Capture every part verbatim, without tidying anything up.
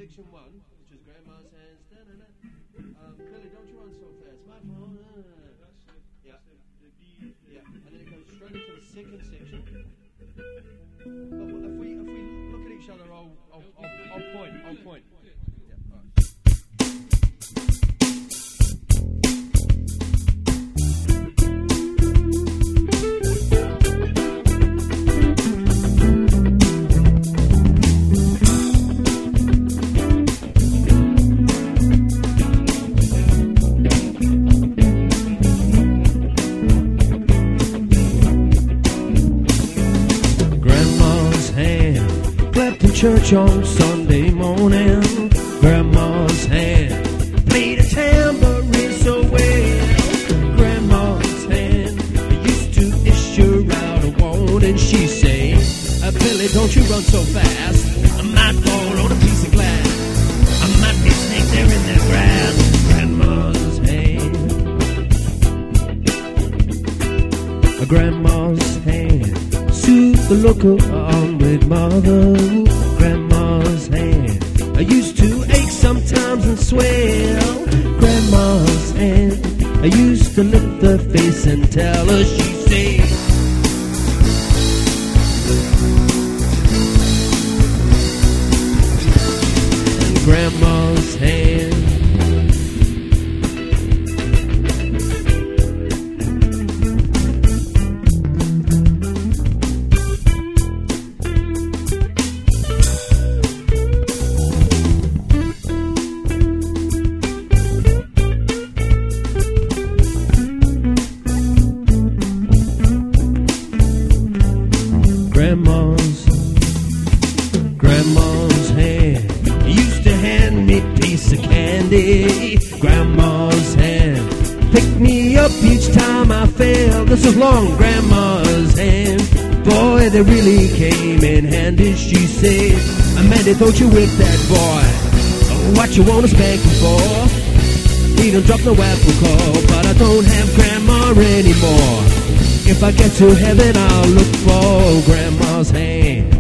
section one, which is Grandma's hands. Da, da, da. Um, Billy, don't you run so fast. My phone. Uh, yeah. Yeah. And then it goes straight into the second section. But if we if we look at each other, I'll I'll, I'll, I'll point. I'll point. Yeah. All right. Church on Sunday morning, Grandma's hand played a tambourine so well. Grandma's hand used to issue out a warning. She say, uh, Billy, don't you run so fast. I might fall on a piece of glass. I might be snake there in the grass. Grandma's hand, Grandma's hand soothed the looker on with mother. Grandma's hand I used to ache sometimes and swell. Grandma's hand I used to lift her face and tell her, she said, Grandma's hand. Grandma's, Grandma's hand used to hand me a piece of candy. Grandma's hand picked me up each time I fell. This was long. Grandma's hand, boy, they really came in handy. She said, Amanda, don't you whip that boy. What you wanna spank him for? He done dropped no apple core, but I don't have Grandma anymore. If I get to heaven, I'll look for Grandma's hand.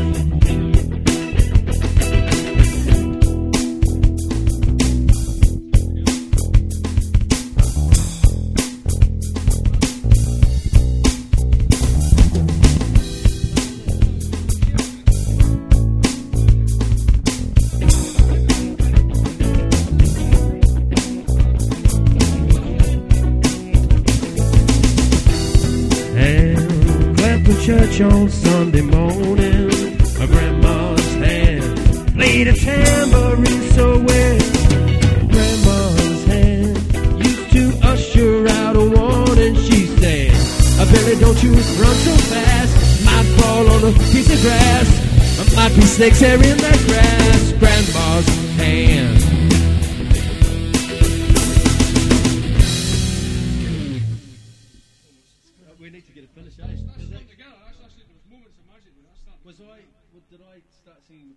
Church on Sunday morning, my Grandma's hand played a tambourine so well. Grandma's hand used to usher out a warning. She said, Billy, don't you run so fast. Might fall on a piece of grass. Might be snakes there in that grass. Grandma's hand. We need to get a finish, eh? Was I, did I start singing